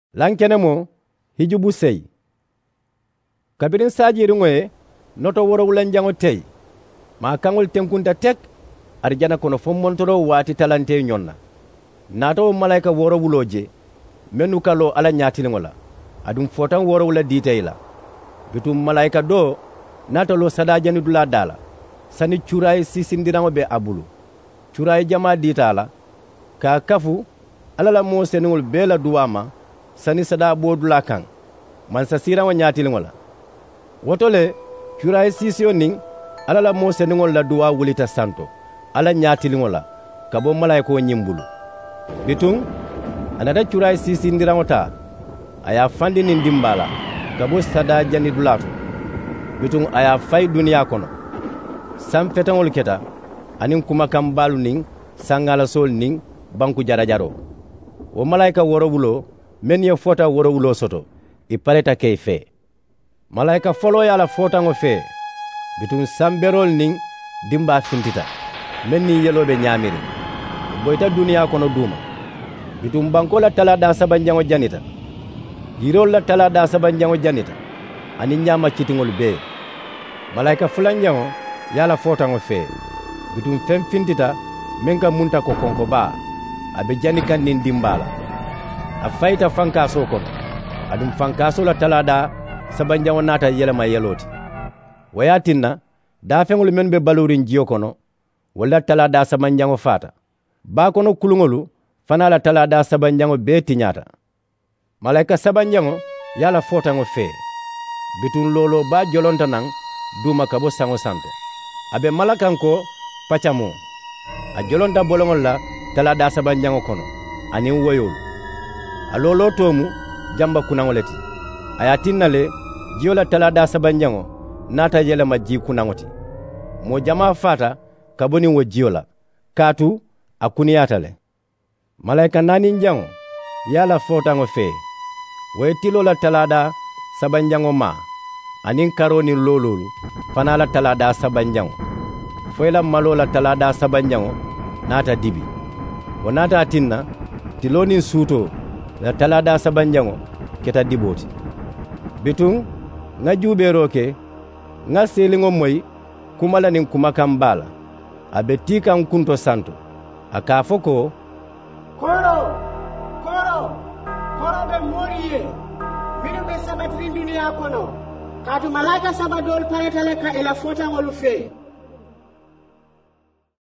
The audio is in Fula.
Lankenemo hijubu sey. Kabirin sajiri ngoye noto woro wulanjango tey. Ma kangol tenkunta tek arjana kono fommontoro wati talante nyonna. Nato malaika woro wuloje menu kalo ala nyatilingola. Adum fotan woro wula detaila. Bitum malaika do nato lo sadajani dula dala. Sani churai sisindirango be abulu. Churai jama ditala ka kafu ala la mo senungol bela duwama sani sada bodula kan mansa sirango nyatilingola. Wotole churai sisio ning ala la mo senungol la duwa wulita santo ala nyatilingola kabo malaiko nyimbulu. Bitum anata churai sisindirango ta aya fandi nin dimbala kabo sada jani dulato. Bitum aya fay dunia kono sam fetangol keta anin kuma kambalu ning sangala sol ning banku jarajaro. O malaika woro wulo men ye fota woro wulo soto ipaleta kei fe. Malaika folo yala fota ngo fe bitun samberol ning dimba fintita men ni yelobe nyamiri boyta dunia kono duma bitun banko la talada sabanjango janita yirol la talada sabanjango janita ani nyama citingol be. Malaika fulanjango yala fota ngo fe bitun fem fintita menga munta ko konko ba abe janikan nin dimbala a fayta fankaso kono adum fankaso la talada sabanjango nata yelema yeloti wayatinna da fengol men be balurin jiyo kono wala talada sabanjango fata ba kono kulungolu fana la talada sabanjango be tinyata. Malaika sabanjango yala fota ngo fe bitun lolo ba jolonta nang duma kabo sango santo abe malakanko pachamo a jolonta bolongol la talada sabanjango kono ani woyol a lolo tomu jamba kunangoleti ayatinale jiola talada sabanjango nata yelema ji kunangoti mo jama fata kaboni wo jiola katu akuniyatale. Malaika nani njango yala fotango fe wetilo la talada sabanjango ma anin karoni lololu fana la talada sabanjango foyla malo la talada sabanjango nata dibi wonata atinna tiloni suto la talada sabanjango keta diboti. Bitun nga jubero ke nga selingo moy kumala nin kumakam bala abe tikan kunto santo aka foko koro be moriye minu be sabatri dunia kono katu malaika sabadol paretale ka ela fota ngolu fe